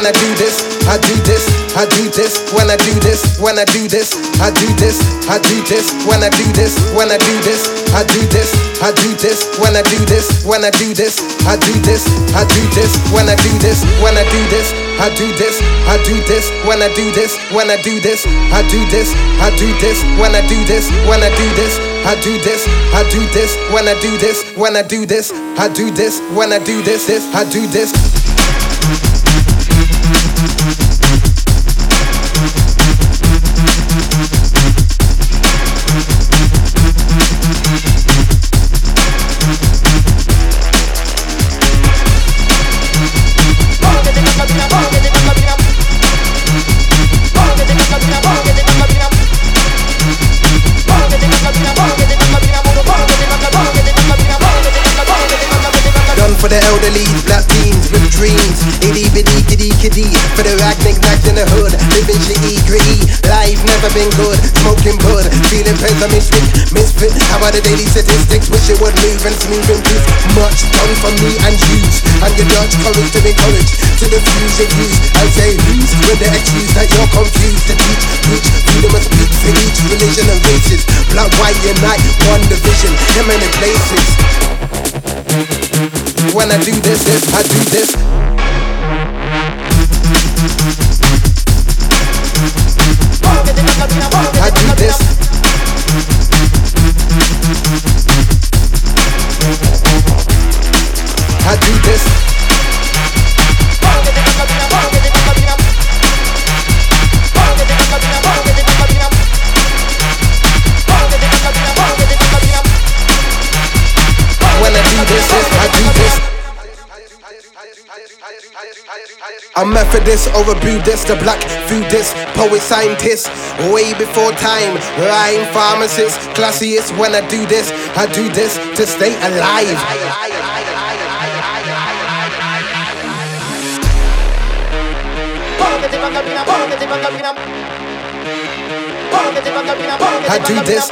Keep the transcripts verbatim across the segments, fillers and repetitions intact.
when I do this, I do this, I do this, when I do this, when I do this, I do this, I do this, when I do this, when I do this, I do this, I do this, when I do this, when I do this, I do this, I do this, when I do this, when I do this, I do this, I do this, when I do this, when I do this, I do this, I do this, when I do this, when I do this, I do this, I do this, when I do this, when I do this, I do this, when I do this, this, I do this. For the elderly, black teens with dreams, itty bitty kitty kitty. For the rag knick-knacks in the hood, living shitty gritty. Life never been good, smoking bud, feeling pessimistic, misfit. How about the daily statistics? Wish it would move and smooth and proof. Much done for me and yous, and your Dutch courage to encourage to the fuse of use and say who's with the excuse that you're confused to teach, preach freedom of speech for each religion and races. Black, white, unite, one division, in many places. When I do this, this, I do this. I do this. I do this. When I do this, this, I do this. I'm Methodist or a Buddhist, a black foodist, poet scientist, way before time, rhyme pharmacist, classiest. When I do this, I do this to stay alive. I do this.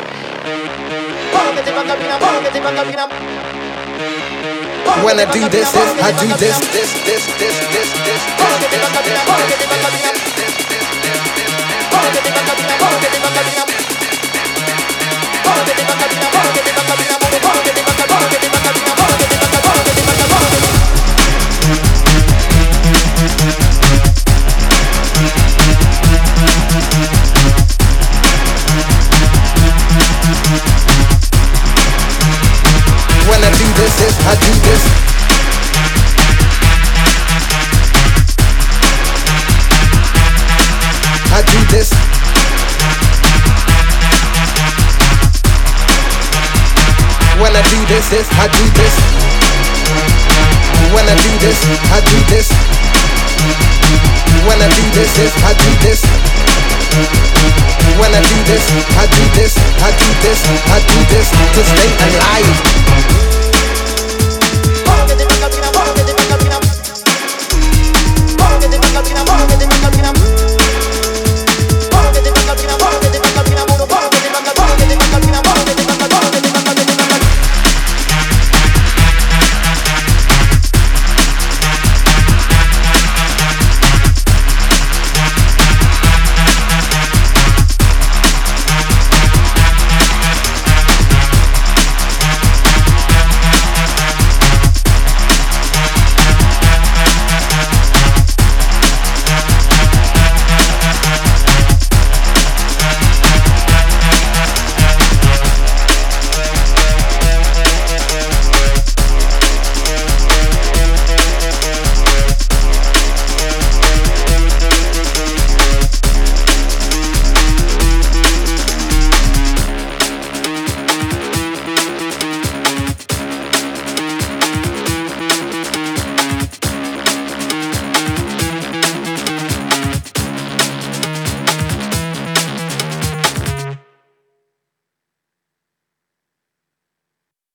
When I do this, this, I do this, this, this, this, this, this, when I do this, this, I do this. I do this. When I do this, this, I do this. When I do this, I do this. When I do this, this, I do this. When I do this, I do this, I do this, I do this to stay alive. Get the